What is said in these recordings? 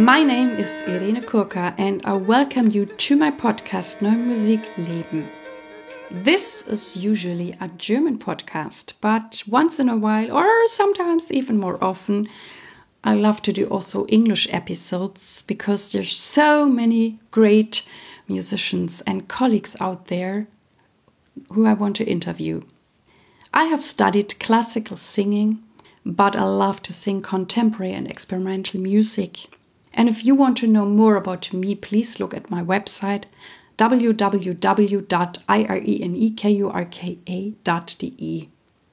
My name is Irene Kurka and I welcome you to my podcast Neue Musik Leben. This is usually a German podcast, but once in a while, or sometimes even more often, I love to do also English episodes because there's so many great musicians and colleagues out there who I want to interview. I have studied classical singing, but I love to sing contemporary and experimental music. And if you want to know more about me, please look at my website www.irenekurka.de.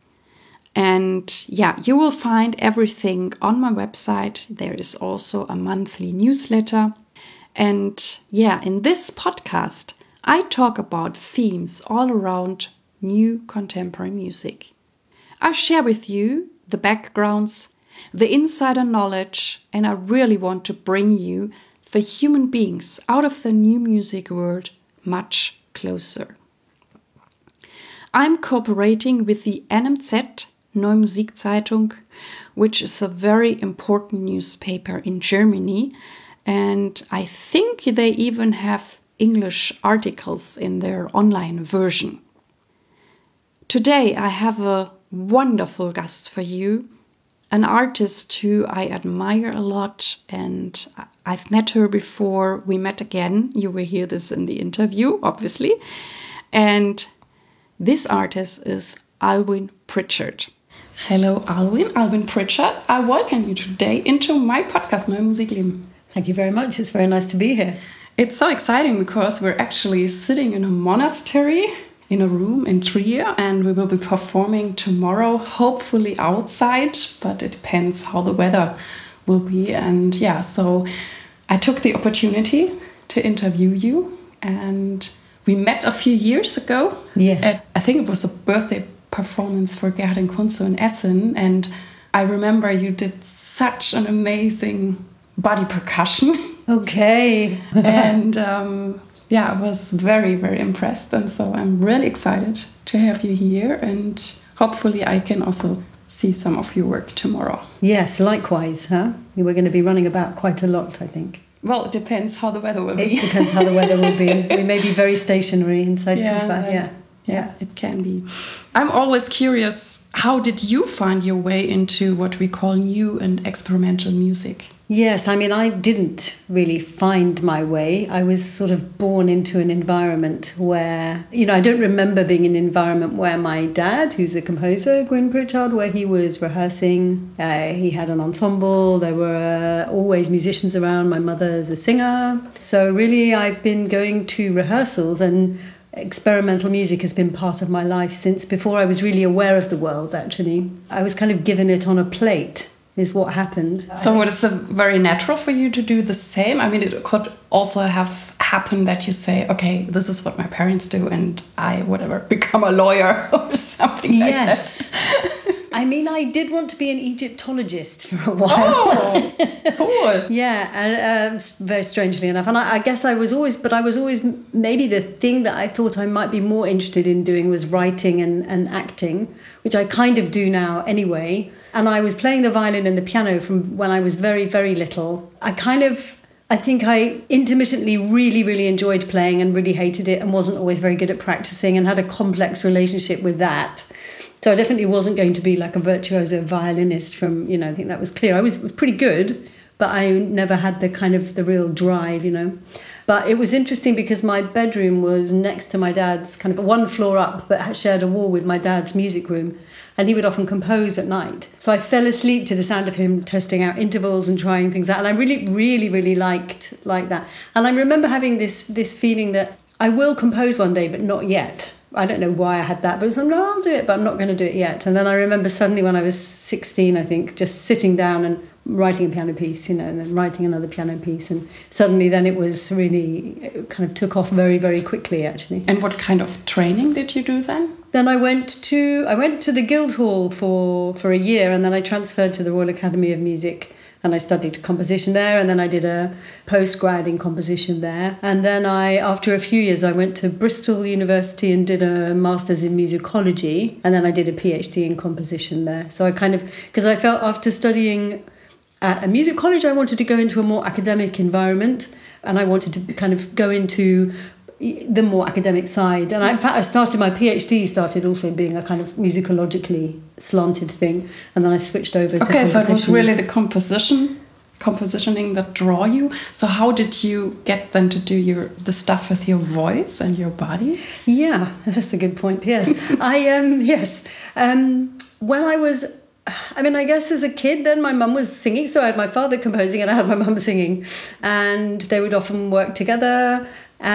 And you will find everything on my website. There is also a monthly newsletter. And in this podcast, I talk about themes all around new contemporary music. I share with you the backgrounds, the insider knowledge, and I really want to bring you the human beings out of the new music world much closer. I'm cooperating with the NMZ, Neue Musikzeitung, which is a very important newspaper in Germany, and I think they even have English articles in their online version. Today I have a wonderful guest for you, an artist who I admire a lot, and I've met her before. We met again. You will hear this in the interview, obviously. And this artist is Alwyn Pritchard. Hello, Alwyn. Alwyn Pritchard. I welcome you today into my podcast, Neue Musik Leben. Thank you very much. It's very nice to be here. It's so exciting because we're actually sitting in a monastery in a room in Trier, and we will be performing tomorrow, hopefully outside, but it depends how the weather will be. And so I took the opportunity to interview you, and we met a few years ago. Yes. I think it was a birthday performance for Gerhard and Kunze in Essen, and I remember you did such an amazing body percussion. Okay. And I was very, very impressed. And so I'm really excited to have you here. And hopefully I can also see some of your work tomorrow. Yes, likewise, huh? We're going to be running about quite a lot, I think. Well, it depends how the weather will be. It depends how the weather will be. We may be very stationary inside Tufa. Yeah, it can be. I'm always curious, how did you find your way into what we call new and experimental music? Yes, I mean, I didn't really find my way. I was sort of born into an environment where, I don't remember being in an environment where my dad, who's a composer, Gwyn Pritchard, where he was rehearsing. He had an ensemble. There were always musicians around. My mother's a singer. So really, I've been going to rehearsals, and experimental music has been part of my life since before I was really aware of the world, actually. I was kind of given it on a plate, is what happened. So it is very natural for you to do the same? I mean, it could also have happened that you say, okay, this is what my parents do, and I, become a lawyer or something like that. I mean, I did want to be an Egyptologist for a while. Oh, cool. Very strangely enough. And I guess I was always maybe the thing that I thought I might be more interested in doing was writing and acting, which I kind of do now anyway. And I was playing the violin and the piano from when I was very, very little. I think I intermittently really, really enjoyed playing and really hated it and wasn't always very good at practicing and had a complex relationship with that. So I definitely wasn't going to be like a virtuoso violinist from, I think that was clear. I was pretty good, but I never had the real drive, But it was interesting because my bedroom was next to my dad's, kind of one floor up, but shared a wall with my dad's music room. And he would often compose at night. So I fell asleep to the sound of him testing out intervals and trying things out. And I really, really, really liked that. And I remember having this feeling that I will compose one day, but not yet. I don't know why I had that, but I was like, no, I'll do it, but I'm not going to do it yet. And then I remember suddenly when I was 16, I think, just sitting down and writing a piano piece, and then writing another piano piece. And suddenly then it kind of took off very, very quickly, actually. And what kind of training did you do then? Then I went to the Guildhall for a year, and then I transferred to the Royal Academy of Music. And I studied composition there, and then I did a postgrad in composition there. And then after a few years, I went to Bristol University and did a master's in musicology. And then I did a PhD in composition there. So because I felt after studying at a music college, I wanted to go into a more academic environment, and I wanted to kind of go into the more academic side. And in fact, I started my PhD started also being a kind of musicologically slanted thing, and then I switched over to composition. So it was really the compositioning that draw you. So how did you get then to do the stuff with your voice and your body? Yeah, that's a good point. Yes, when I was, I guess as a kid, then my mum was singing. So I had my father composing and I had my mum singing, and they would often work together.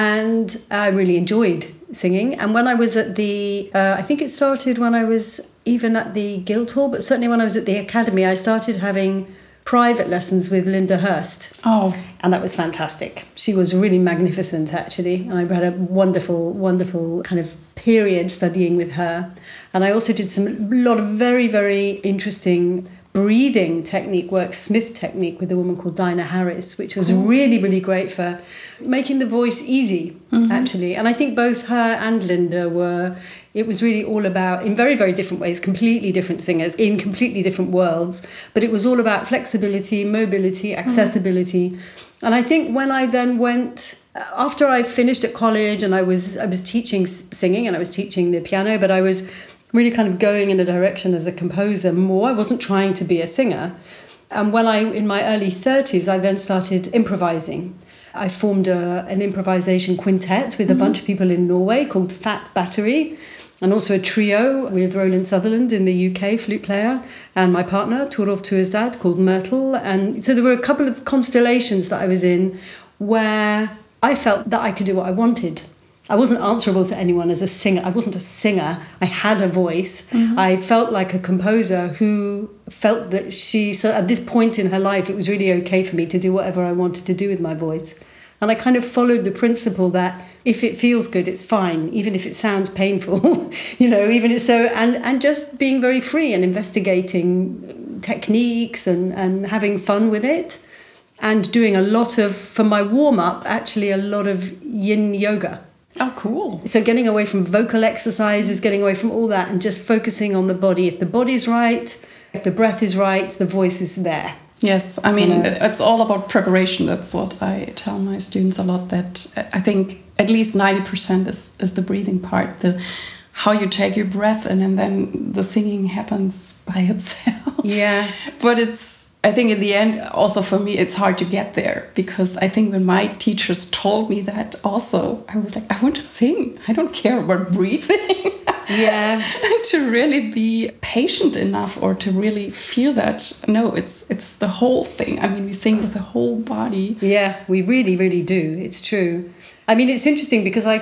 And I really enjoyed singing. And when I was at I think it started when I was even at the Guildhall, but certainly when I was at the Academy, I started having private lessons with Linda Hurst. Oh. And that was fantastic. She was really magnificent, actually. And I had a wonderful, wonderful kind of period studying with her. And I also did a lot of very, very interesting breathing technique work, Smith technique, with a woman called Dinah Harris, which was really, really great for making the voice easy, actually. And I think both her and Linda it was really all about, in very, very different ways, completely different singers in completely different worlds, but it was all about flexibility, mobility, accessibility. And I think when I then went, after I finished at college and I was teaching singing and I was teaching the piano, but I was really kind of going in a direction as a composer more. I wasn't trying to be a singer. And when in my early 30s, I then started improvising. I formed an improvisation quintet with a bunch of people in Norway called Fat Battery, and also a trio with Roland Sutherland in the UK, flute player, and my partner, Torolf Tuesdad, called Myrtle. And so there were a couple of constellations that I was in where I felt that I could do what I wanted. I wasn't answerable to anyone as a singer. I wasn't a singer. I had a voice. I felt like a composer who felt that so at this point in her life, it was really okay for me to do whatever I wanted to do with my voice. And I kind of followed the principle that if it feels good, it's fine, even if it sounds painful, even if so, and just being very free and investigating techniques and having fun with it, and doing a lot of, for my warm-up, actually a lot of yin yoga. Oh, cool. So getting away from vocal exercises, getting away from all that and just focusing on the body. If the body's right, if the breath is right, the voice is there. Yes, it's all about preparation. That's what I tell my students a lot, that I think at least 90% is the breathing part, how you take your breath in, and then the singing happens by itself. Yeah. But I think in the end, also for me, it's hard to get there, because I think when my teachers told me that also, I was like, I want to sing. I don't care about breathing. Yeah. To really be patient enough, or to really feel that, no, it's the whole thing. We sing with the whole body. Yeah, we really, really do. It's true. It's interesting because I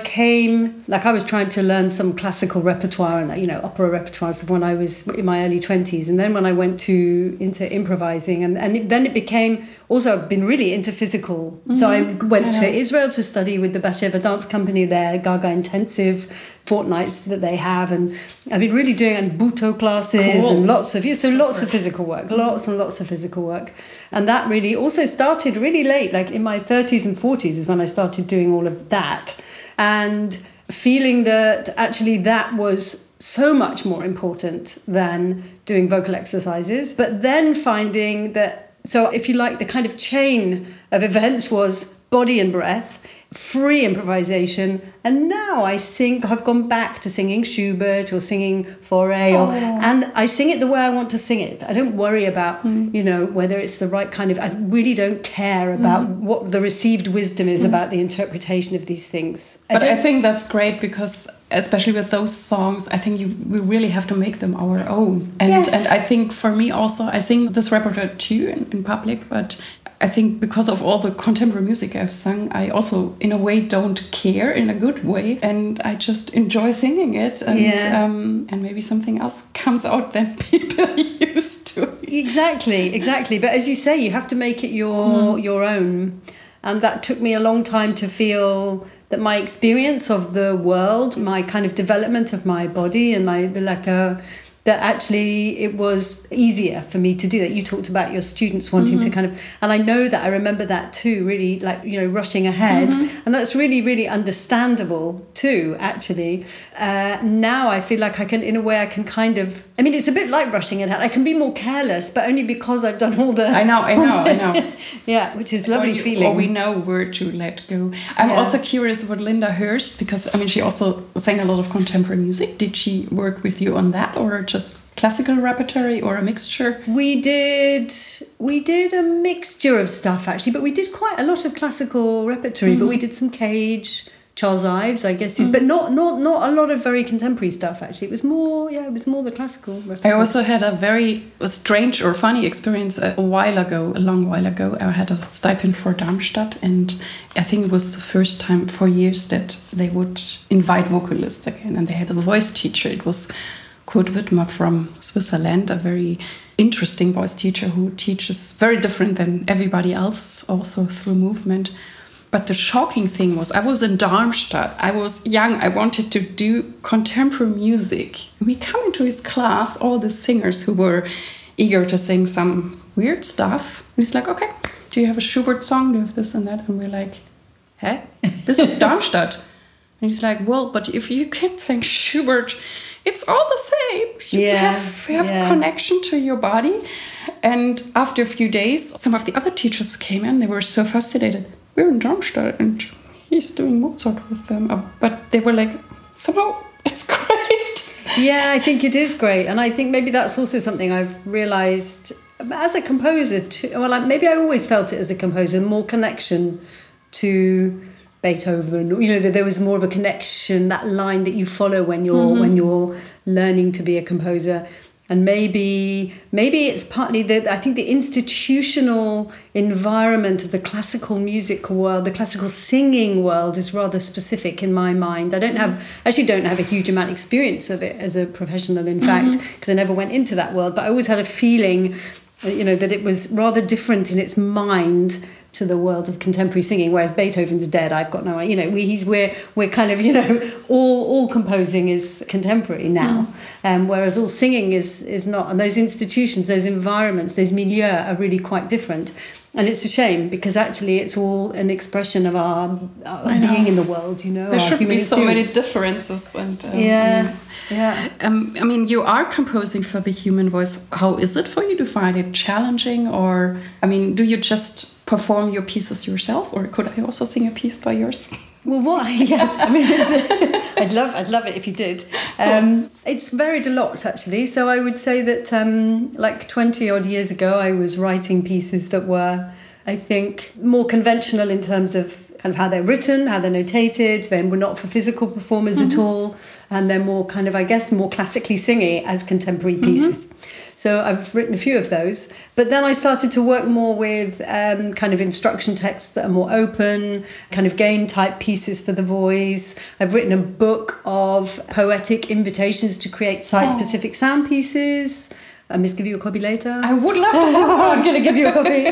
was trying to learn some classical repertoire and opera repertoire stuff when I was in my early 20s. And then when I went into improvising, and then it became, also I've been really into physical. So I went to Israel to study with the Batsheva Dance Company there, Gaga Intensive fortnights that they have. And I've been really doing Buto classes and lots of physical work, lots and lots of physical work. And that really also started really late, like in my 30s and 40s is when I started doing all of that, and feeling that actually that was so much more important than doing vocal exercises. But then finding that, so if you like, the kind of chain of events was body and breath, free improvisation, and now I've gone back to singing Schubert or singing Fauré, and I sing it the way I want to sing it. I don't worry about whether it's the right kind of, I really don't care about what the received wisdom is about the interpretation of these things. But I think that's great, because especially with those songs, I think we really have to make them our own. And I think for me also, I sing this repertoire too in public, but I think because of all the contemporary music I've sung, I also, in a way, don't care, in a good way, and I just enjoy singing it, and maybe something else comes out than people used to. Exactly. But as you say, you have to make it your own, and that took me a long time to feel that my experience of the world, my kind of development of my body, and that actually it was easier for me to do that. You talked about your students wanting to kind of, and I know that I remember that too, really, like, you know, rushing ahead. And that's really, really understandable too, actually. Now I feel like I can, in a way, I can kind of, I mean, it's a bit like rushing ahead. I can be more careless, but only because I've done all the... I know. Yeah, which is lovely feeling. Or we know where to let go. I'm also curious about Linda Hurst, because, I mean, she also sang a lot of contemporary music. Did she work with you on that, or just classical repertory, or a mixture? We did a mixture of stuff, actually, but we did quite a lot of classical repertory. But we did some Cage, Charles Ives, I guess, but not a lot of very contemporary stuff. Actually, it was more the classical repertory. I also had a strange or funny experience a long while ago. I had a stipend for Darmstadt, and I think it was the first time for years that they would invite vocalists again, and they had a voice teacher. It was Kurt Wittmer from Switzerland, a very interesting voice teacher who teaches very different than everybody else, also through movement. But the shocking thing was, I was in Darmstadt. I was young. I wanted to do contemporary music. We come into his class, all the singers who were eager to sing some weird stuff. And he's like, okay, do you have a Schubert song? Do you have this and that? And we're like, hey, this is Darmstadt. And he's like, well, but if you can't sing Schubert, it's all the same. You have a connection to your body. And after a few days, some of the other teachers came in. They were so fascinated. We're in Darmstadt and he's doing Mozart with them. But they were like, somehow it's great. Yeah, I think it is great. And I think maybe that's also something I've realised as a composer too. Well, maybe I always felt it as a composer, more connection to Beethoven, you know, that there was more of a connection, that line that you follow when you're learning to be a composer. And maybe it's partly that I think the institutional environment of the classical music world, the classical singing world, is rather specific in my mind. I don't have a huge amount of experience of it as a professional, in fact, because I never went into that world. But I always had a feeling, you know, that it was rather different in its mind to the world of contemporary singing, whereas Beethoven's dead. I've got no idea. You know, we're kind of, you know, all composing is contemporary now, whereas all singing is not. And those institutions, those environments, those milieux are really quite different. And it's a shame, because actually it's all an expression of our being in the world, you know. There should be so many differences. And I mean, you are composing for the human voice. How is it for you? To find it challenging? Or, I mean, do you just perform your pieces yourself? Or could I also sing a piece by yours? Well, yes, I mean, I'd love it if you did. It's varied a lot, actually. So I would say that like 20 odd years ago, I was writing pieces that were, I think, more conventional in terms of kind of how they're written, how they're notated. Then were not for physical performers at all. And they're more kind of, I guess, more classically singy as contemporary pieces. So I've written a few of those. But then I started to work more with kind of instruction texts that are more open, kind of game type pieces for the voice. I've written a book of poetic invitations to create site-specific sound pieces. I must give you a copy later. I would love to have one. I'm going to give you a copy.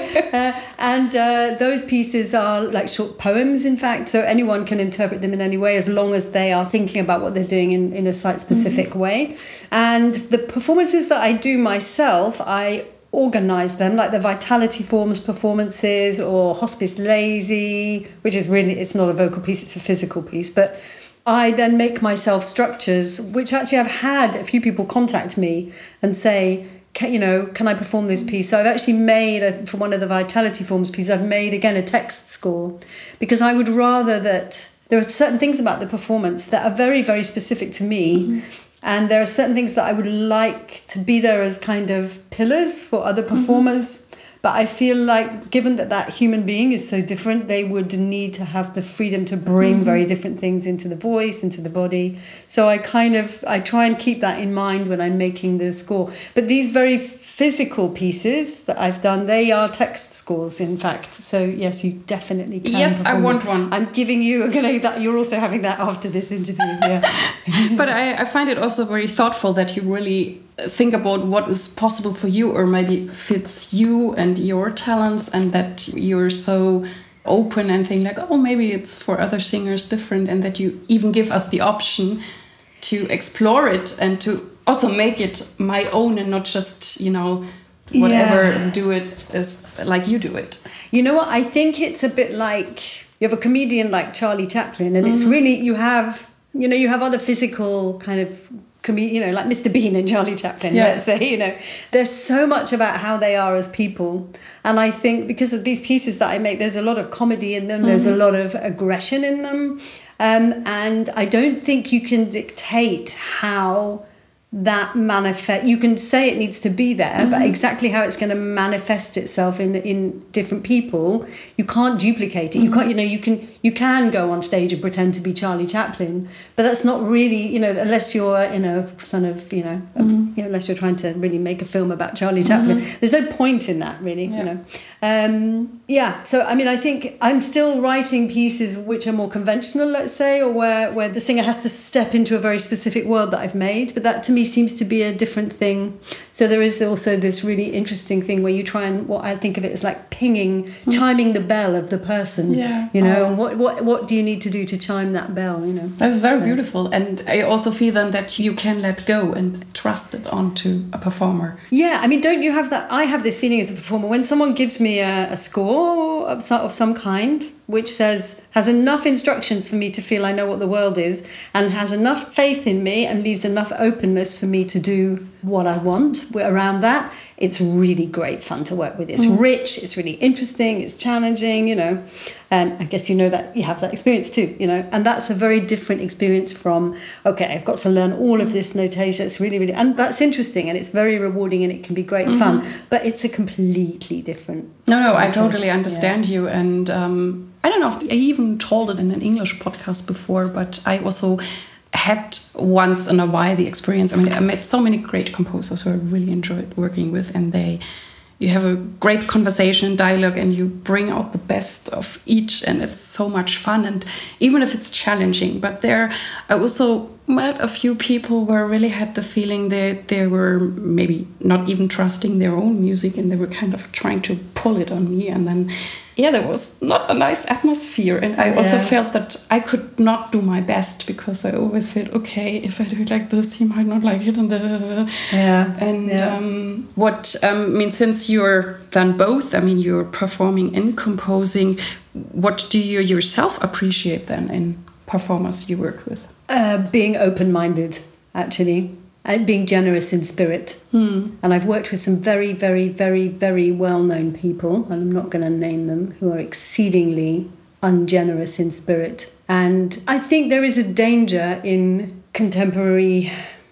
And those pieces are like short poems, in fact, so anyone can interpret them in any way as long as they are thinking about what they're doing in a site-specific way. And the performances that I do myself, I organise them, like the Vitality Forms performances or Hospice Lazy, which is really, it's not a vocal piece, it's a physical piece, but I then make myself structures, which actually I've had a few people contact me and say, can I perform this piece? So I've actually made, for one of the Vitality Forms pieces, I've made, again, a text score, because I would rather that there are certain things about the performance that are very, very specific to me. And there are certain things that I would like to be there as kind of pillars for other performers. But I feel like, given that human being is so different, they would need to have the freedom to bring very different things into the voice, into the body. So I try and keep that in mind when I'm making the score. But these very physical pieces that I've done, they are text scores, in fact. So yes, you definitely can. Yes, I want one. I'm giving you that. You're also having that after this interview. Yeah. But I find it also very thoughtful that you really think about what is possible for you, or maybe fits you and your talents, and that you're so open and think like, oh, maybe it's for other singers different, and that you even give us the option to explore it and to also make it my own and not just, whatever, do it as like you do it. You know what? I think it's a bit like you have a comedian like Charlie Chaplin, and it's really, you have other physical kind of like Mr. Bean and Charlie Chaplin, let's say, there's so much about how they are as people. And I think because of these pieces that I make, there's a lot of comedy in them, there's a lot of aggression in them. And I don't think you can dictate how that manifest. You can say it needs to be there, but exactly how it's going to manifest itself in different people, you can't duplicate it. You can't, you can go on stage and pretend to be Charlie Chaplin, but that's not really, unless you're unless you're trying to really make a film about Charlie Chaplin. There's no point in that, really. So I mean, I think I'm still writing pieces which are more conventional, let's say, or where the singer has to step into a very specific world that I've made, but that to me seems to be a different thing. So there is also this really interesting thing where you try and, what I think of it as like chiming the bell of the person. And what do you need to do to chime that bell? That's very beautiful, and I also feel then that you can let go and trust it onto a performer. Yeah, I mean, don't you have that? I have this feeling as a performer when someone gives me a score of some kind, which has enough instructions for me to feel I know what the world is, and has enough faith in me and leaves enough openness for me to do what I want around that. It's really great fun to work with. It's rich, it's really interesting, it's challenging, I guess that you have that experience too, and that's a very different experience from, okay, I've got to learn all of this notation. It's really, really, and that's interesting, and it's very rewarding, and it can be great fun, but it's a completely different No, I totally understand you, and I don't know if I even told it in an English podcast before, but I also had once in a while the experience. I mean, I met so many great composers who I really enjoyed working with, and you have a great conversation, dialogue, and you bring out the best of each, and it's so much fun. And even if it's challenging, but I also met a few people where I really had the feeling that they were maybe not even trusting their own music, and they were kind of trying to pull it on me, and then there was not a nice atmosphere, and I also felt that I could not do my best, because I always felt, okay, if I do it like this, he might not like it, since you're done both, I mean, you're performing and composing, what do you yourself appreciate then in performers you work with? Being open-minded, actually, and being generous in spirit. And I've worked with some very, very, very, very well-known people, and I'm not going to name them, who are exceedingly ungenerous in spirit. And I think there is a danger in contemporary,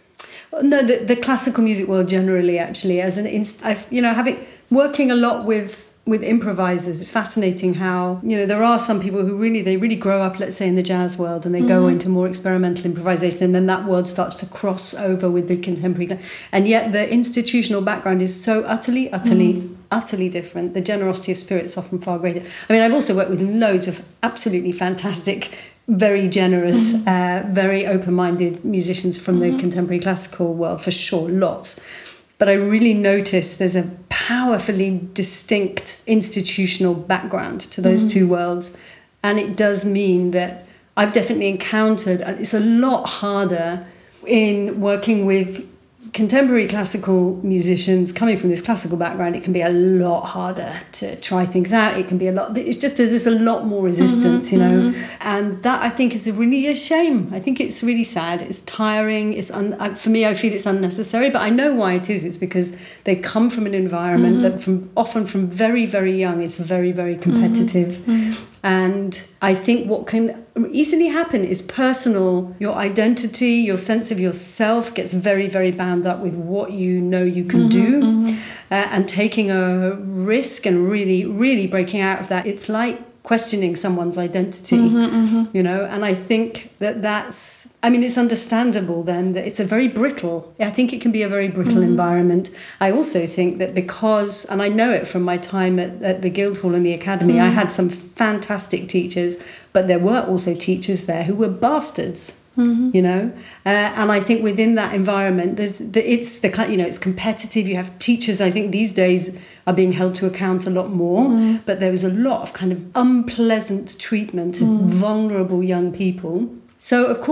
the classical music world generally, actually, working a lot with improvisers. It's fascinating how, there are some people who really grow up, let's say, in the jazz world, and they go into more experimental improvisation, and then that world starts to cross over with the contemporary. And yet the institutional background is so utterly different. The generosity of spirit is often far greater. I mean, I've also worked with loads of absolutely fantastic, very generous, very open-minded musicians from the contemporary classical world, for sure, lots. But I really notice there's a powerfully distinct institutional background to those two worlds. And it does mean that I've definitely encountered, it's a lot harder in working with contemporary classical musicians coming from this classical background. It can be a lot harder to try things out. It can be there's a lot more resistance, and that I think is really a shame. I think it's really sad. It's tiring. For me, I feel it's unnecessary, but I know why it is. It's because they come from an environment that often from very, very young, it's very, very competitive. And I think what can easily happen is your identity, your sense of yourself gets very, very bound up with what you can do. And taking a risk and really, really breaking out of that, it's like questioning someone's identity, and I think it's understandable then that it's I think it can be a very brittle environment. I also think that because, and I know it from my time at the Guildhall and the Academy, I had some fantastic teachers, but there were also teachers there who were bastards. And I think within that environment, it's competitive. You have teachers, I think these days, are being held to account a lot more, but there was a lot of kind of unpleasant treatment of vulnerable young people. So of course,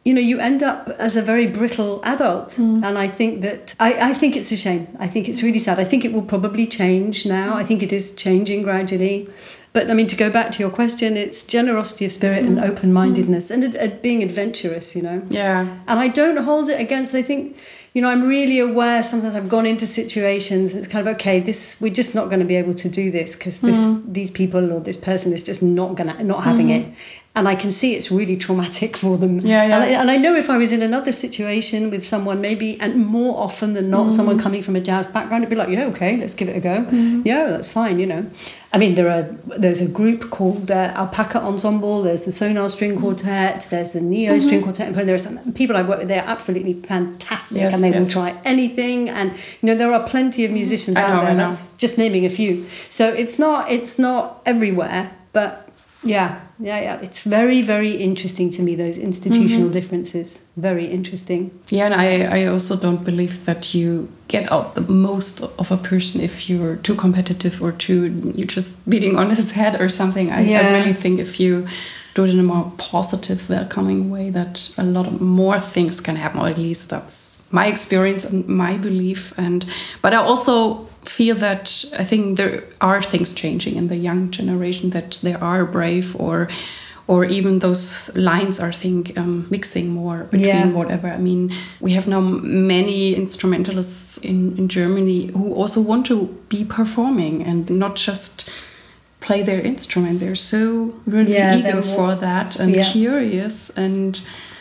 you know, you end up as a very brittle adult. And I think that, I think it's a shame. I think it's really sad. I think it will probably change now. I think it is changing gradually. But I mean, to go back to your question, it's generosity of spirit and open-mindedness and being adventurous, you know. Yeah. And I don't hold it against, I think, you know, I'm really aware sometimes I've gone into situations and it's kind of, okay, we're just not going to be able to do this because these people or this person is just not having it. And I can see it's really traumatic for them. Yeah. And I know if I was in another situation with someone, maybe, and more often than not, someone coming from a jazz background, it'd be like, yeah, okay, let's give it a go. Yeah, that's fine, you know. I mean, there's a group called Alpaca Ensemble, there's the Sonar String Quartet, there's the Neo String Quartet, and there are some people I've worked with, they're absolutely fantastic, and they will try anything. And, you know, there are plenty of musicians out there, that's just naming a few. So it's not everywhere, but yeah. It's very, very interesting to me, those institutional differences. Very interesting. Yeah, and I also don't believe that you get out the most of a person if you're too competitive or you're just beating on his head or something. I really think if you do it in a more positive, welcoming way, that a lot more things can happen, or at least that's my experience and my belief. But I also feel that I think there are things changing in the young generation, that they are brave, or even those lines are, I think, mixing more between whatever. I mean, we have now many instrumentalists in Germany who also want to be performing and not just play their instrument. They're so really eager for that and curious, and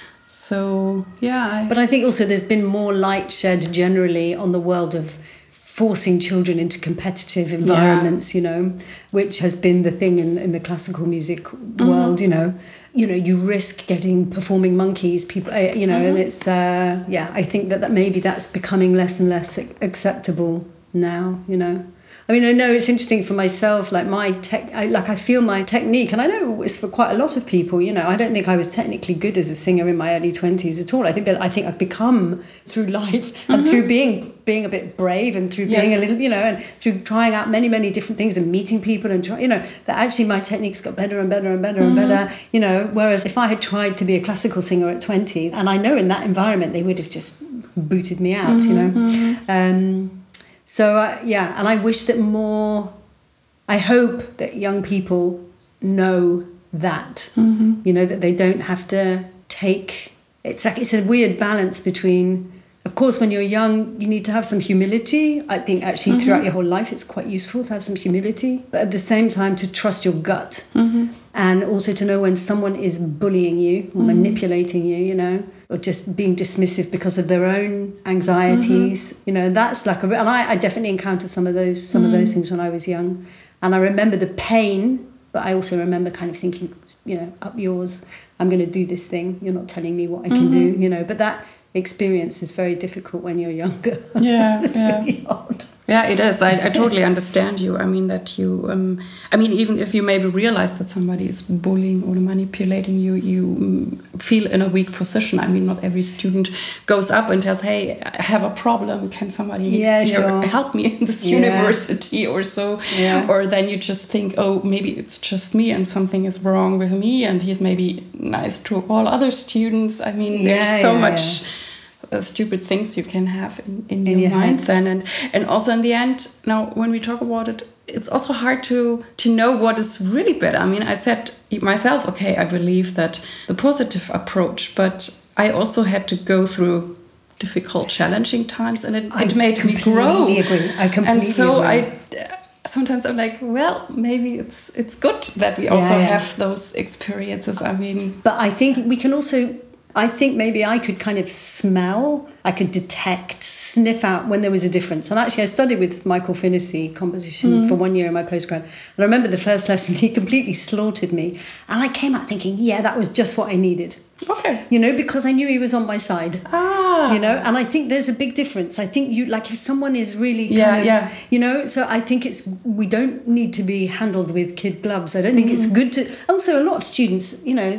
so But I think also there's been more light shed generally on the world of forcing children into competitive environments, you know, which has been the thing in the classical music world, you know, you risk getting performing monkeys, people, you know, and it's, I think that maybe that's becoming less and less acceptable now, you know. I mean, I know it's interesting for myself, like I feel my technique, and I know it's for quite a lot of people, you know, I don't think I was technically good as a singer in my early 20s at all. I think I've become through life and through being a bit brave and through being a little, you know, and through trying out many, many different things and meeting people and you know, that actually my techniques got better and better and better and better, you know, whereas if I had tried to be a classical singer at 20, and I know in that environment they would have just booted me out, you know. So, and I wish that I hope that young people know that, you know, that they don't have to it's a weird balance between, of course, when you're young, you need to have some humility. I think actually throughout your whole life, it's quite useful to have some humility, but at the same time to trust your gut and also to know when someone is bullying you or manipulating you, you know, or just being dismissive because of their own anxieties, you know, that's like and I definitely encountered some of those things when I was young, and I remember the pain, but I also remember kind of thinking, you know, up yours, I'm going to do this thing, you're not telling me what I can do, you know, but that experience is very difficult when you're younger. It's really hard. Yeah, it is. I totally understand you. I mean, that you, I mean, even if you maybe realize that somebody is bullying or manipulating you, you feel in a weak position. I mean, not every student goes up and tells, hey, I have a problem. Can somebody help me in this university or so? Yeah. Or then you just think, oh, maybe it's just me and something is wrong with me. And he's maybe nice to all other students. I mean, there's so much... stupid things you can have in your mind then, and also in the end, now when we talk about it, it's also hard to know what is really better. I mean, I said myself, okay, I believe that the positive approach, but I also had to go through difficult, challenging times, and it made me grow. I completely agree. Sometimes I'm like, well, maybe it's good that we also have those experiences. I mean, but I think we can also. I think maybe I could kind of smell, I could detect, sniff out when there was a difference. And actually I studied with Michael Finnessy composition for 1 year in my postgrad. And I remember the first lesson, he completely slaughtered me. And I came out thinking, that was just what I needed. Okay. You know, because I knew he was on my side. You know, and I think there's a big difference. I think if someone is really kind of, you know, so I think we don't need to be handled with kid gloves. I don't think it's good to, also a lot of students, you know,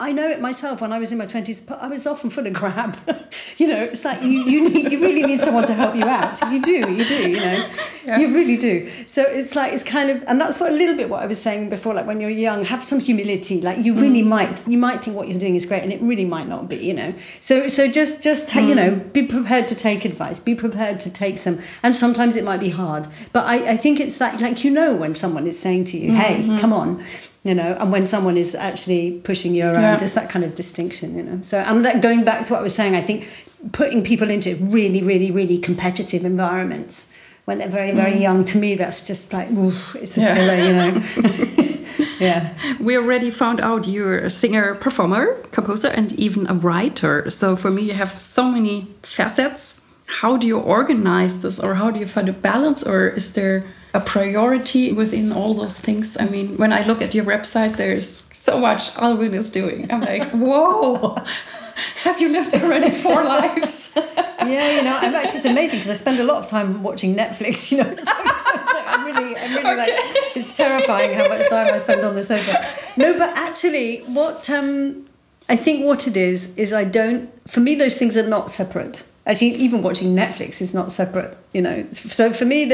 I know it myself. When I was in my 20s, I was often full of crap. It's like you really need someone to help you out. You do, Yeah. You really do. So it's like, it's kind of, and that's what a little bit what I was saying before, like when you're young, have some humility. Like you really might think what you're doing is great and it really might not be, So just be prepared to take advice, be prepared to take some, and sometimes it might be hard. But I think it's like when someone is saying to you, hey, come on, and when someone is actually pushing you around, it's that kind of distinction, So, and that going back to what I was saying, I think putting people into really, really, really competitive environments when they're very, very young, to me, that's just like, oof, it's a killer, Yeah. We already found out you're a singer, performer, composer, and even a writer. So for me, you have so many facets. How do you organize this, or how do you find a balance, or is there a priority within all those things? I mean, when I look at your website, there's so much Alwyn is doing. I'm like, whoa, have you lived already 4 lives? Yeah, I'm actually, it's amazing because I spend a lot of time watching Netflix, I'm really okay. Like, it's terrifying how much time I spend on the sofa. No, but actually what I think what it is for me, those things are not separate. Actually, even watching Netflix is not separate, So for me,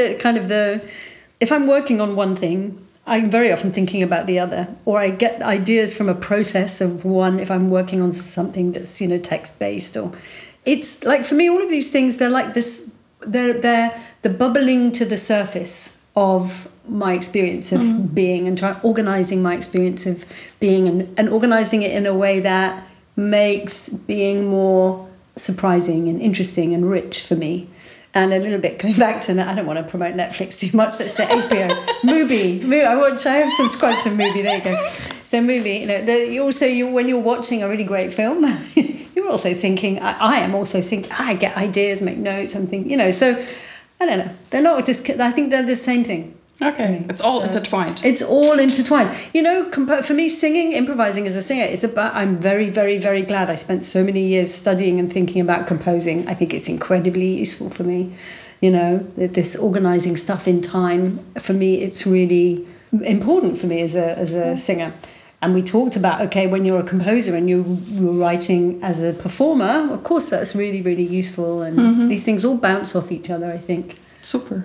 if I'm working on one thing, I'm very often thinking about the other, or I get ideas from a process of one if I'm working on something that's, text-based, or it's like, for me, all of these things, they're like this, they're the bubbling to the surface of my experience of being, and organizing my experience of being, and organizing it in a way that makes being more surprising and interesting and rich for me. And a little bit going back to, I don't want to promote Netflix too much, let's say HBO, Mubi. I have subscribed to Mubi, there you go. So Mubi, when you're watching a really great film, you're also thinking, I am also thinking, I get ideas, make notes, I'm thinking, so I don't know. They're not I think they're the same thing. Okay, it's all intertwined. It's all intertwined. For me, singing, improvising as a singer, I'm very, very, very glad I spent so many years studying and thinking about composing. I think it's incredibly useful for me. This organising stuff in time, for me, it's really important for me as a singer. And we talked about, okay, when you're a composer and you're writing as a performer, of course, that's really, really useful. And these things all bounce off each other, I think. Super.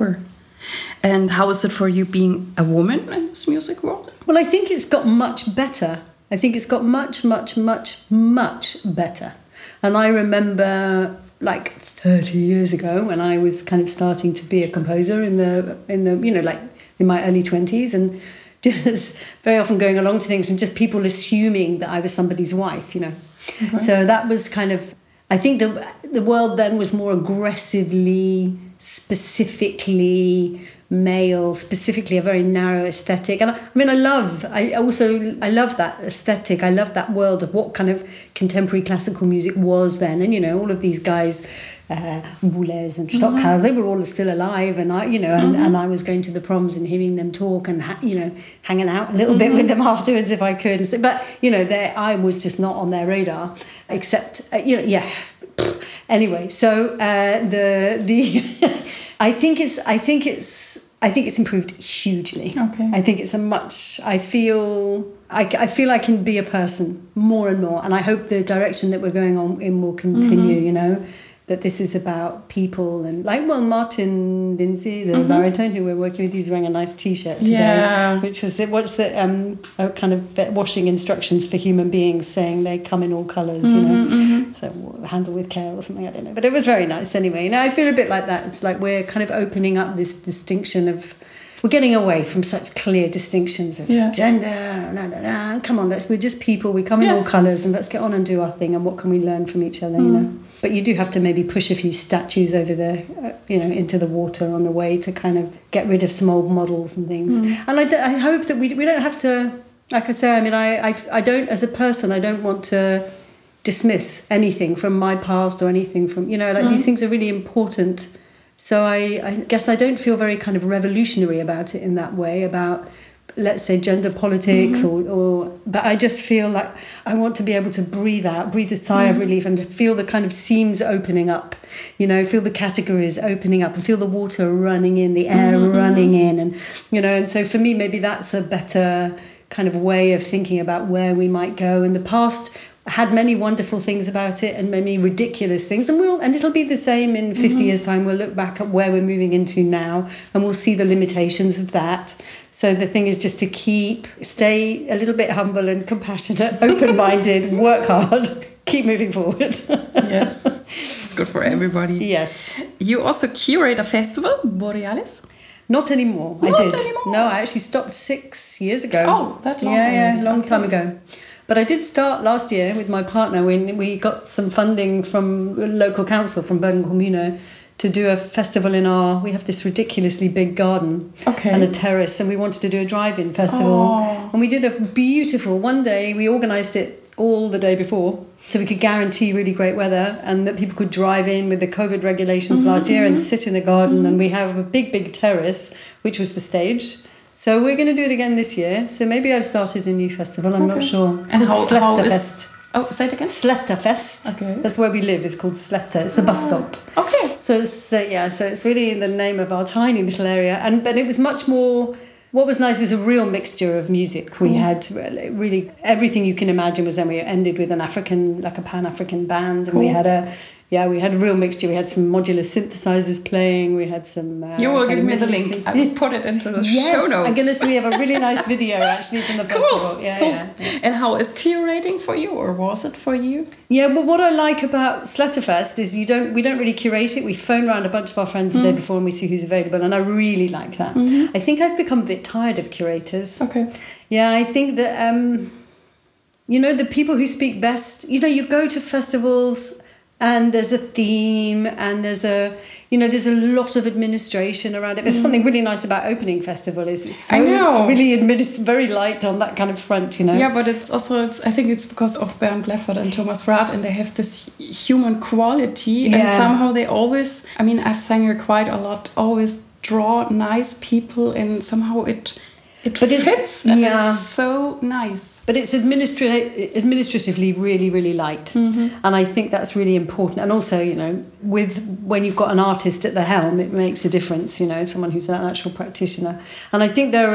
And how is it for you being a woman in this music world? Well, I think it's got much better. I think it's got much, much, much, much better. And I remember like 30 years ago when I was kind of starting to be a composer in my early 20s, and just very often going along to things and just people assuming that I was somebody's wife, Okay. So that was kind of, I think the world then was more aggressively, specifically male, specifically a very narrow aesthetic. And I love that aesthetic. I love that world of what kind of contemporary classical music was then. And, all of these guys, Boulez and Stockhausen, they were all still alive. And and I was going to the proms and hearing them talk and, hanging out a little bit with them afterwards if I could. But, I was just not on their radar, except, Anyway, so I think it's improved hugely. Okay. I think it's I feel I can be a person more and more, and I hope the direction that we're going on in will continue. That this is about people, and Martin Lindsay, the baritone who we're working with, he's wearing a nice T-shirt today, which was kind of washing instructions for human beings, saying they come in all colours, so handle with care or something, I don't know, but it was very nice anyway. I feel a bit like that. It's like we're kind of opening up this distinction of, we're getting away from such clear distinctions of gender. Come on, we're just people. We come in all colours, and let's get on and do our thing. And what can we learn from each other? But you do have to maybe push a few statues over the, into the water on the way to kind of get rid of some old models and things. And I hope that we don't have to, like I say, I don't, as a person, I don't want to dismiss anything from my past or anything from, these things are really important. So I guess I don't feel very kind of revolutionary about it in that way, about, let's say, gender politics but I just feel like I want to be able to breathe a sigh of relief, and to feel the kind of seams opening up, feel the categories opening up, and feel the water running in, the air running in, and and so for me maybe that's a better kind of way of thinking about where we might go. And the past had many wonderful things about it and many ridiculous things, and it'll be the same in 50 years' time. We'll look back at where we're moving into now and we'll see the limitations of that. So the thing is just to stay a little bit humble and compassionate, open-minded, work hard, keep moving forward. Yes, it's good for everybody. Yes. You also curate a festival, Borealis? Not anymore. Not I did. anymore. No, I actually stopped 6 years ago. Oh, that long. Yeah, long time ago. But I did start last year with my partner when we got some funding from local council, from Bergen Kommune, to do a festival we have this ridiculously big garden and a terrace, and we wanted to do a drive-in festival. Oh. And we did a beautiful, one day, we organised it all the day before, so we could guarantee really great weather and that people could drive in with the COVID regulations last year and sit in the garden. And we have a big terrace, which was the stage. So we're going to do it again this year. So maybe I've started a new festival. I'm not sure. And how is... Fest. Oh, say it again? Sletterfest. Okay. That's where we live. It's called Sletta. It's the bus stop. Okay. So it's really in the name of our tiny little area. But it was much more... What was nice was a real mixture of music. We had really everything you can imagine was then. We ended with an African, like a Pan-African band. And we had a real mixture. We had some modular synthesizers playing. We had some... you will give me the link. I will put it into the show notes. I'm going to we have a really nice video actually from the festival. Cool. Yeah. And how is curating for you, or was it for you? Yeah, but what I like about Sletterfest is we don't really curate it. We phone around a bunch of our friends the day before and we see who's available, and I really like that. I think I've become a bit tired of curators. Okay. Yeah, I think that the people who speak best. You go to festivals and there's a theme and there's a lot of administration around it. There's something really nice about opening festival. It's really very light on that kind of front, Yeah, but it's also, I think it's because of Bernd Leffert and Thomas Rath, and they have this human quality, and somehow they always, I've sang here quite a lot, always draw nice people, and somehow it fits, and it's so nice. But it's administratively really, really light. And I think that's really important. And also, when you've got an artist at the helm, it makes a difference, someone who's an actual practitioner. And I think there are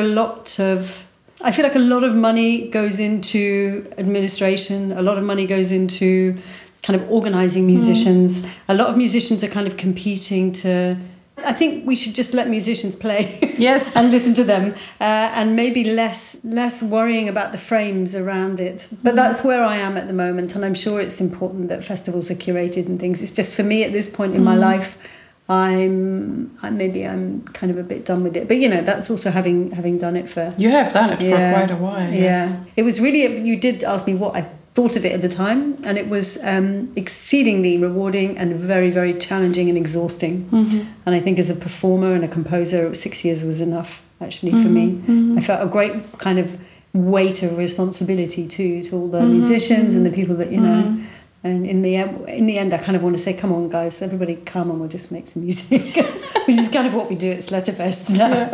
I feel like a lot of money goes into administration. A lot of money goes into kind of organising musicians. A lot of musicians are kind of competing to... I think we should just let musicians play, and listen to them, and maybe less worrying about the frames around it. But that's where I am at the moment, and I'm sure it's important that festivals are curated and things. It's just for me at this point in my life, I'm kind of a bit done with it. But that's also having done it for... You have done it for quite a while. Yes. Yeah, it was really. You did ask me what I thought of it at the time, and it was exceedingly rewarding and very, very challenging and exhausting. And I think as a performer and a composer, 6 years was enough actually for me. I felt a great kind of weight of responsibility to all the musicians and the people that and in the end I kind of want to say, come on guys, everybody come and we'll just make some music, which is kind of what we do at Sletterfest.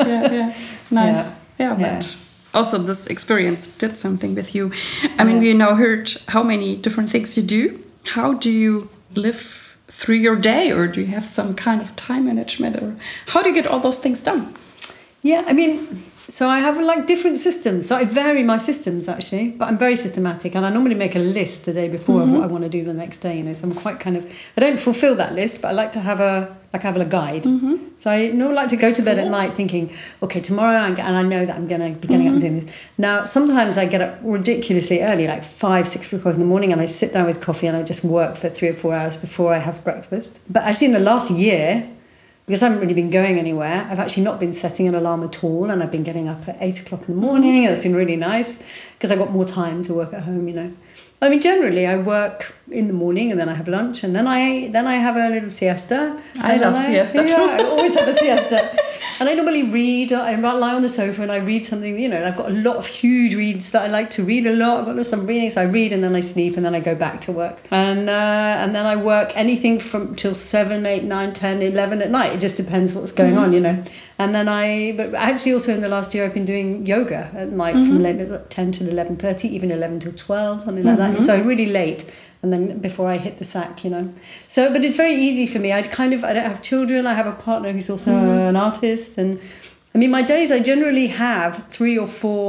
Nice. But also this experience did something with you. We now heard how many different things you do. How do you live through your day, or do you have some kind of time management, or how do you get all those things done? Yeah, so I have different systems. So I vary my systems actually, but I'm very systematic, and I normally make a list the day before of what I want to do the next day. So I'm quite I don't fulfill that list, but I like to have a guide. So I normally like to go to bed at night thinking, okay, tomorrow and I know that I'm going to be getting up and doing this. Now, sometimes I get up ridiculously early, like 5-6 o'clock in the morning, and I sit down with coffee and I just work for 3 or 4 hours before I have breakfast. But actually in the last year, because I haven't really been going anywhere, I've actually not been setting an alarm at all, and I've been getting up at 8 o'clock in the morning, and it's been really nice because I've got more time to work at home, Generally I work in the morning and then I have lunch and then I have a little siesta. I love siesta too. Yeah, I always have a siesta. And I normally read, I lie on the sofa and I read something, and I've got a lot of huge reads that I like to read a lot. I've got some readings, I read and then I sleep and then I go back to work. And then I work anything from till 7, 8, 9, 10, 11 at night. It just depends what's going on, And then but actually also in the last year I've been doing yoga at night from 10 till 11:30, even 11 till 12, something like that. So really late. And then before I hit the sack, So, but it's very easy for me. I don't have children. I have a partner who's also an artist. And my days, I generally have 3 or 4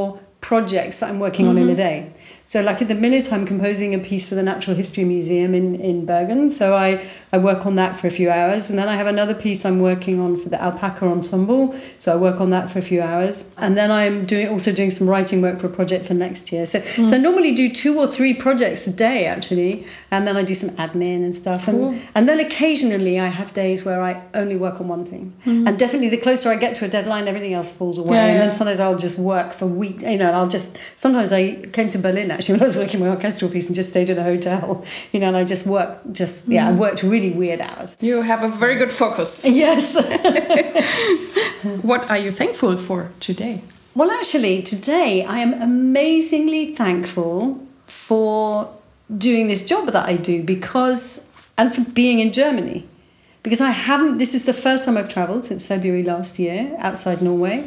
projects that I'm working on in a day. So like at the minute I'm composing a piece for the Natural History Museum in Bergen. So I work on that for a few hours. And then I have another piece I'm working on for the Alpaca Ensemble. So I work on that for a few hours. And then I'm also doing some writing work for a project for next year. So I normally do 2 or 3 projects a day actually. And then I do some admin and stuff. And then occasionally I have days where I only work on one thing. And definitely the closer I get to a deadline, everything else falls away. And then sometimes I'll just work for weeks. You know, and sometimes I came to Berlin actually when I was working my orchestral piece and just stayed in a hotel, you know, and I just worked, I worked really weird hours. You have a very good focus. Yes. What are you thankful for today? Well, actually, today I am amazingly thankful for doing this job that I do and for being in Germany. Because this is the first time I've travelled since February last year outside Norway.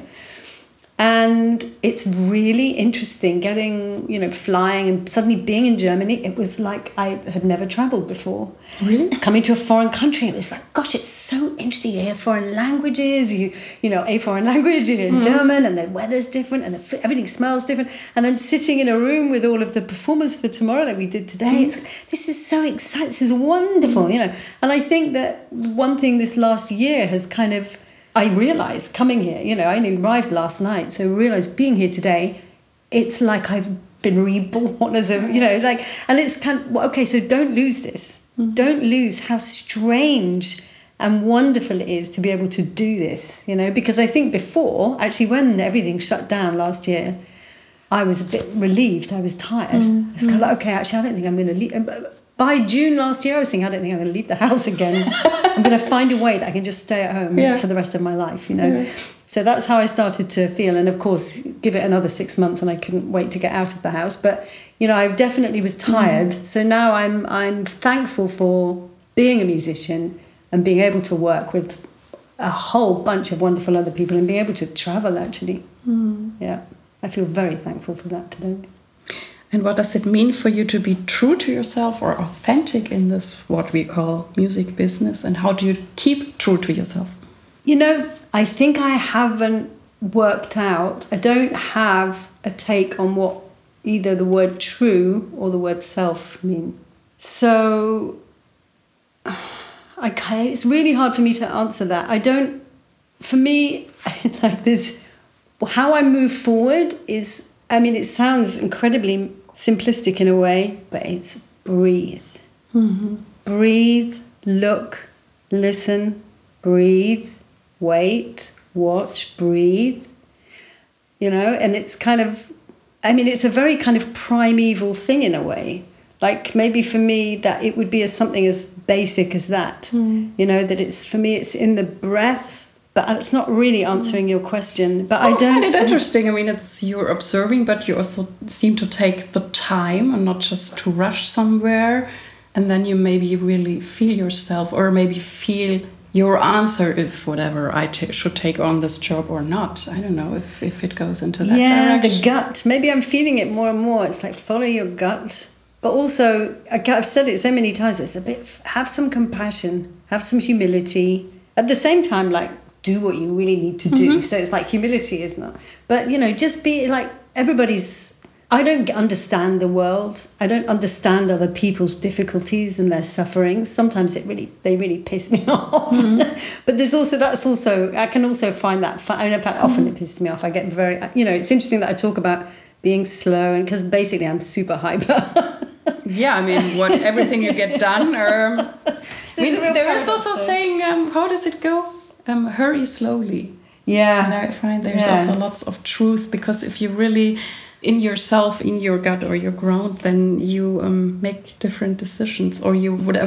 And it's really interesting flying and suddenly being in Germany. It was like I had never travelled before. Really? Coming to a foreign country, it was like, gosh, it's so interesting. You hear foreign languages, you know, a foreign language, you hear German, and the weather's different, and everything smells different. And then sitting in a room with all of the performers for tomorrow, like we did today, it's like, this is so exciting. This is wonderful, you know. And I think that one thing this last year has I realised coming here, you know, I only arrived last night, so I realised being here today, it's like I've been reborn as and it's okay, so don't lose this. Don't lose how strange and wonderful it is to be able to do this, you know, because I think before, actually when everything shut down last year, I was a bit relieved, I was tired. It's kind of like, okay, actually I don't think I'm going to leave. By June last year, I was thinking, I don't think I'm going to leave the house again. I'm going to find a way that I can just stay at home for the rest of my life, you know. Yeah. So that's how I started to feel. And of course, give it another 6 months and I couldn't wait to get out of the house. But, you know, I definitely was tired. So now I'm thankful for being a musician and being able to work with a whole bunch of wonderful other people and being able to travel, actually. Yeah, I feel very thankful for that today. And what does it mean for you to be true to yourself or authentic in this, what we call music business? And how do you keep true to yourself? You know, I think I haven't worked out. I don't have a take on what either the word true or the word self mean. So it's really hard for me to answer that. For me, like this, how I move forward is, I mean, it sounds incredibly simplistic in a way, but it's breathe. Breathe, look, listen, breathe, wait, watch, breathe. You know, and it's it's a very kind of primeval thing in a way. Like maybe for me that it would be something as basic as that. You know, that for me it's in the breath. But it's not really answering your question. But I find it interesting. I mean, it's you're observing, but you also seem to take the time and not just to rush somewhere. And then you maybe really feel yourself or maybe feel your answer if whatever I should take on this job or not. I don't know if it goes into that direction. Yeah, the gut. Maybe I'm feeling it more and more. It's like follow your gut. But also, I've said it so many times, it's a bit, have some compassion, have some humility. At the same time, like, do what you really need to do. So it's like humility is not. But, you know, just be like I don't understand the world. I don't understand other people's difficulties and their sufferings. Sometimes they really piss me off. But I can also find that fun. I mean, in fact, often it pisses me off. I get very, you know, it's interesting that I talk about being slow and because basically I'm super hyper. Yeah, I mean, everything you get done. There is also saying, how does it go? Hurry slowly. Yeah. And I find there's also lots of truth because if you really in yourself, in your gut or your ground, then you make different decisions or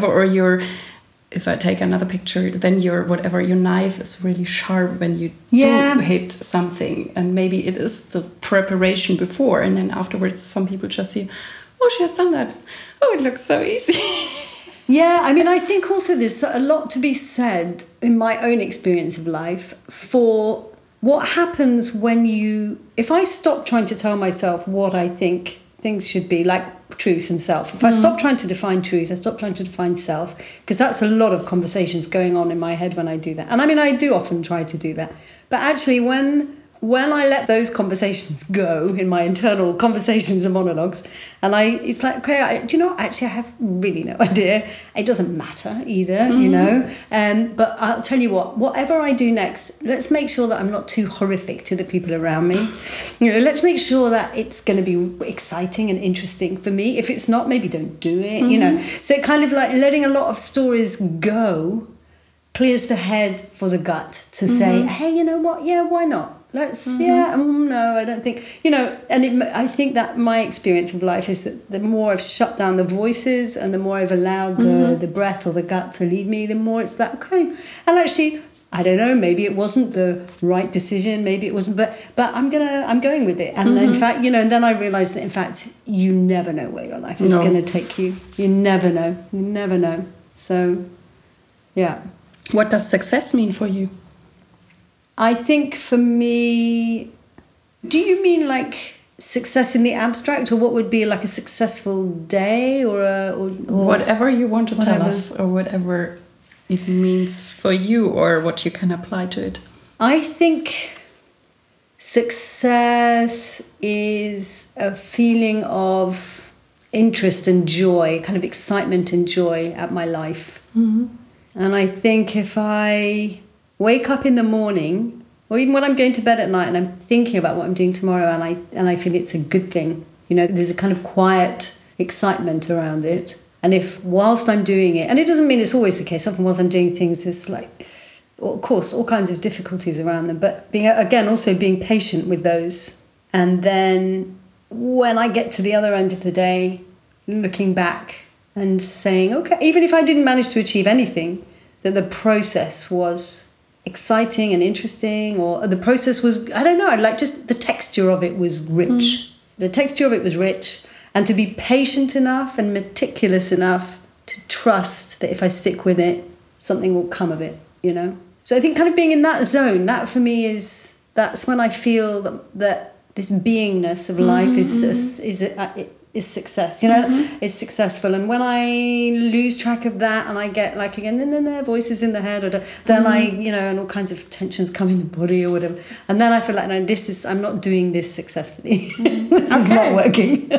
if I take another picture, then your knife is really sharp when you do hit something. And maybe it is the preparation before and then afterwards some people just see, oh, she has done that. Oh, it looks so easy. Yeah, I mean, I think also there's a lot to be said in my own experience of life for what happens if I stop trying to tell myself what I think things should be, like truth and self. If I stop trying to define truth, I stop trying to define self, because that's a lot of conversations going on in my head when I do that. And I mean, I do often try to do that. But actually, when when I let those conversations go in my internal conversations and monologues, and it's like, okay, do you know, actually I have really no idea. It doesn't matter either, you know. But I'll tell you what, whatever I do next, let's make sure that I'm not too horrific to the people around me. You know, let's make sure that it's going to be exciting and interesting for me. If it's not, maybe don't do it, you know. So it kind of like letting a lot of stories go clears the head for the gut to say, hey, you know what? Yeah, why not? Let's, no, I don't think, you know, and I think that my experience of life is that the more I've shut down the voices and the more I've allowed the breath or the gut to lead me, the more it's that, okay. And actually, I don't know, maybe it wasn't the right decision, maybe it wasn't, but I'm going with it. And in fact, you know, and then I realized that in fact, you never know where your life is going to take you. You never know. So, yeah. What does success mean for you? I think for me, do you mean like success in the abstract, or what would be like a successful day, or whatever you want to tell us, or whatever it means for you, or what you can apply to it? I think success is a feeling of interest and joy, kind of excitement and joy at my life. And I think if I wake up in the morning, or even when I'm going to bed at night and I'm thinking about what I'm doing tomorrow, and I feel it's a good thing, you know, there's a kind of quiet excitement around it. And if whilst I'm doing it, and it doesn't mean it's always the case, often whilst I'm doing things, there's like, of course, all kinds of difficulties around them, but also being patient with those. And then when I get to the other end of the day, looking back and saying, okay, even if I didn't manage to achieve anything, that the process was exciting and interesting, or the process was, I don't know, like just the texture of it was rich. The texture of it was rich, and to be patient enough and meticulous enough to trust that if I stick with it, something will come of it, you know? So I think kind of being in that zone, that for me that's when I feel that this beingness of life is success, you know, is successful. And when I lose track of that and I get like, again, voices in the head, or then I, you know, and all kinds of tensions come in the body or whatever. And then I feel like, no, I'm not doing this successfully. This is not working.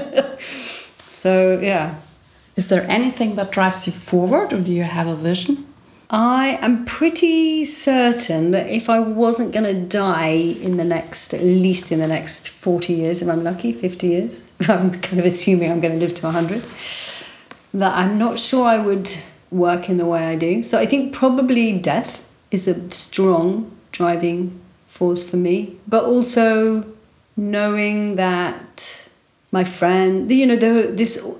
So, yeah. Is there anything that drives you forward, or do you have a vision? I am pretty certain that if I wasn't going to die at least in the next 40 years, if I'm lucky, 50 years, I'm kind of assuming I'm going to live to 100, that I'm not sure I would work in the way I do. So I think probably death is a strong driving force for me, but also knowing that my friend, you know,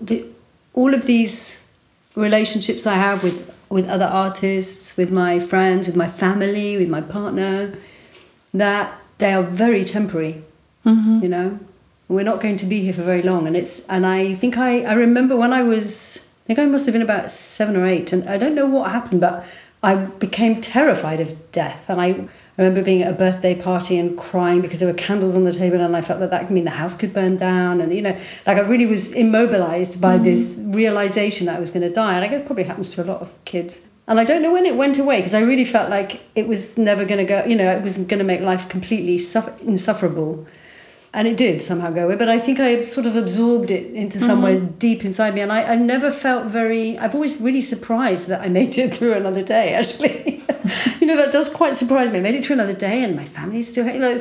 all of these relationships I have with other artists, with my friends, with my family, with my partner, that they are very temporary, you know. We're not going to be here for very long. And I think I remember when I must have been about 7 or 8, and I don't know what happened, but I became terrified of death. And I remember being at a birthday party and crying because there were candles on the table, and I felt that could mean the house could burn down. And, you know, like I really was immobilized by this realization that I was going to die. And I guess it probably happens to a lot of kids. And I don't know when it went away, because I really felt like it was never going to go, you know, it was going to make life completely insufferable. And it did somehow go away, but I think I sort of absorbed it into somewhere deep inside me. And I never felt I've always really surprised that I made it through another day, actually. You know, that does quite surprise me. I made it through another day and my family's still here. You know,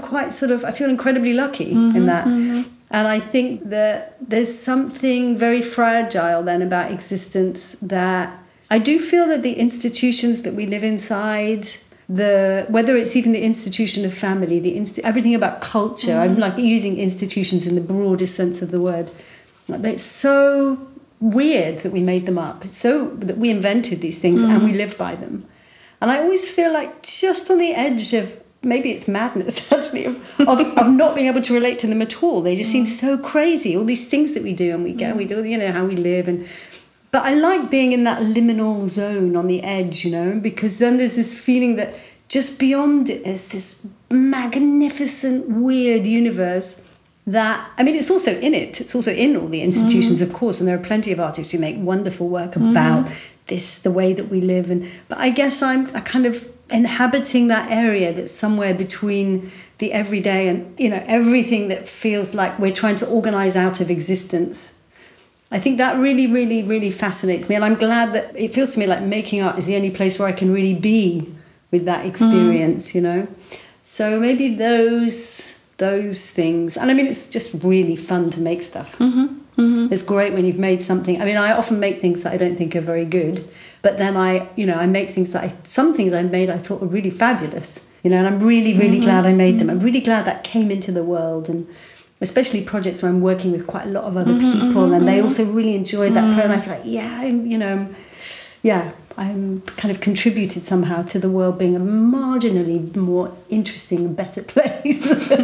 I feel incredibly lucky in that. And I think that there's something very fragile then about existence, that I do feel that the institutions that we live inside, whether it's even the institution of family, everything about culture, I'm like using institutions in the broadest sense of the word. It's so weird that we made them up. It's so that we invented these things and we live by them. And I always feel like just on the edge of, maybe it's madness actually, of not being able to relate to them at all. They just seem so crazy, all these things that we do and we do, you know, how we live. But I like being in that liminal zone on the edge, you know, because then there's this feeling that just beyond it, there's this magnificent, weird universe that, I mean, it's also in it. It's also in all the institutions, of course, and there are plenty of artists who make wonderful work about the way that we live. But I guess I'm kind of inhabiting that area that's somewhere between the everyday and, you know, everything that feels like we're trying to organize out of existence. I think that really, really, really fascinates me. And I'm glad that it feels to me like making art is the only place where I can really be with that experience, you know. So maybe those things. And I mean, it's just really fun to make stuff. It's great when you've made something. I mean, I often make things that I don't think are very good, but then I make things some things I made I thought were really fabulous, you know, and I'm really, really glad I made them. I'm really glad that came into the world, and especially projects where I'm working with quite a lot of other people, and they also really enjoyed that. And I feel like, I'm kind of contributed somehow to the world being a marginally more interesting and better place.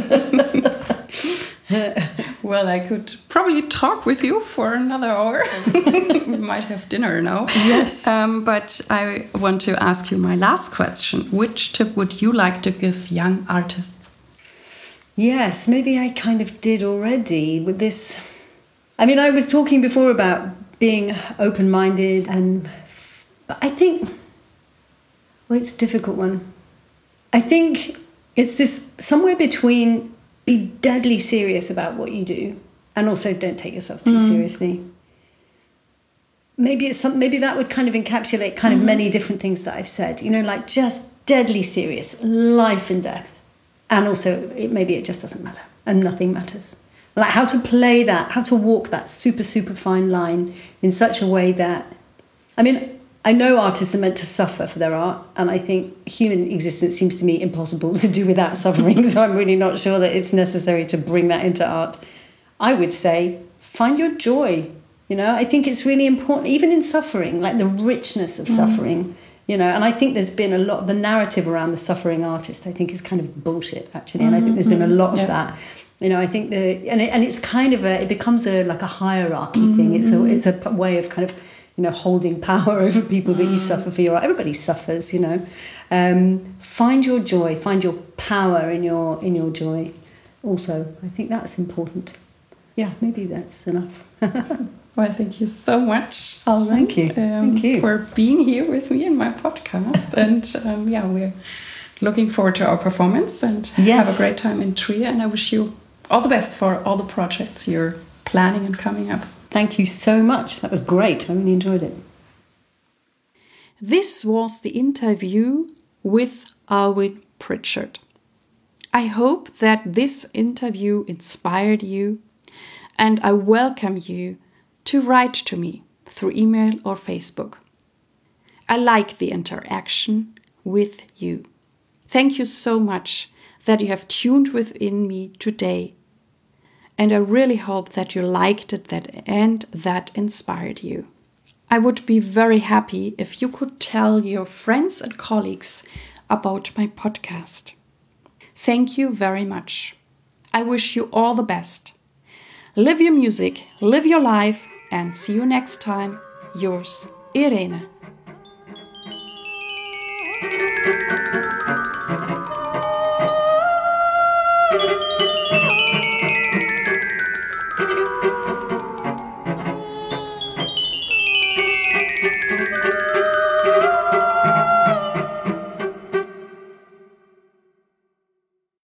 Well, I could probably talk with you for another hour. We might have dinner now. Yes. But I want to ask you my last question. Which tip would you like to give young artists? Yes, maybe I kind of did already with this. I mean, I was talking before about being open-minded, but I think, well, it's a difficult one. I think it's this somewhere between be deadly serious about what you do and also don't take yourself too seriously. Maybe that would kind of encapsulate kind of many different things that I've said, you know, like just deadly serious, life and death. And also maybe it just doesn't matter and nothing matters. Like how to play that, how to walk that super, super fine line in such a way that, I mean, I know artists are meant to suffer for their art, and I think human existence seems to me impossible to do without suffering, so I'm really not sure that it's necessary to bring that into art. I would say, find your joy. You know, I think it's really important, even in suffering, like the richness of suffering, you know, and I think there's been a lot of the narrative around the suffering artist, I think is kind of bullshit, actually, and I think there's been a lot of that. You know, I think it's kind of it becomes like a hierarchy thing. It's a way of kind of, you know, holding power over people that you suffer for your art. Everybody suffers, you know. Find your joy, find your power in your joy. Also, I think that's important. Yeah, maybe that's enough. Well, thank you so much, Alvin. Thank you. Thank you for being here with me in my podcast. And we're looking forward to our performance and have a great time in Trier. And I wish you all the best for all the projects you're planning and coming up. Thank you so much. That was great. I really enjoyed it. This was the interview with Alvin Pritchard. I hope that this interview inspired you, and I welcome you to write to me through email or Facebook. I like the interaction with you. Thank you so much that you have tuned within me today. And I really hope that you liked it and that inspired you. I would be very happy if you could tell your friends and colleagues about my podcast. Thank you very much. I wish you all the best. Live your music, live your life, and see you next time. Yours, Irene.